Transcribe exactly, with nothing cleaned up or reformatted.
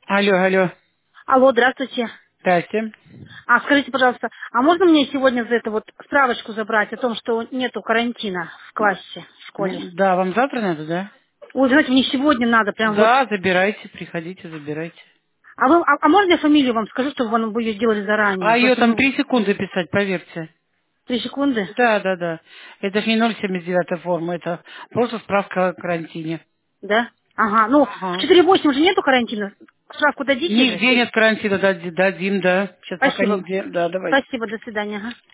Алло, алло. Алло, здравствуйте. Здрасте. А скажите, пожалуйста, а можно мне сегодня за это вот справочку забрать о том, что нету карантина в классе, в школе? М, Да, вам завтра надо, да? Ой, знаете, мне сегодня надо, прям вот. Да, забирайте, приходите, забирайте. А, вы, а, а можно я фамилию вам скажу, чтобы вы, вы ее делали заранее? А ее Просто, там ну, три секунды писать, поверьте. три секунды. Да, да, да. Это же не ноль семьдесят девять форма, это просто справка о карантине. Да? Ага, ну, в Ага. четыре восемь уже нету карантина? Справку дадите же? Нигде нет карантина, дади- дадим, да. Сейчас пока Спасибо. нигде. Да, давайте. Спасибо, до свидания. Ага.